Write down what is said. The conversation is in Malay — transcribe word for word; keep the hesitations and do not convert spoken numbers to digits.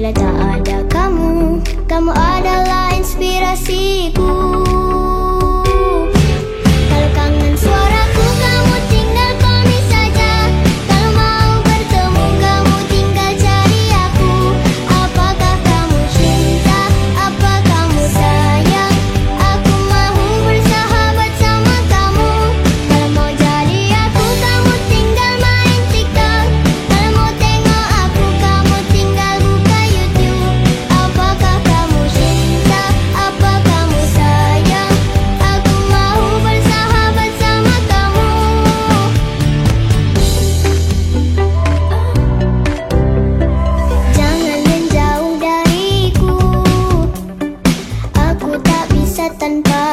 bila tak ada kamu. Kamu adalah inspirasiku. Kalau kangen suaraku, kamu tinggal komen saja. Kalau mau bertemu, kamu tinggal cari aku. Apakah kamu cinta? Apa kamu sayang? Aku mahu bersahabat sama kamu. Kalau mau jadi aku, kamu tinggal main TikTok. Kalau mau tengok aku, kamu tinggal buka YouTube. Apakah kamu cinta? Apa kamu sayang? Aku mahu bersahabat sama kamu. Jangan menjauh dariku. Aku tak bisa tanpa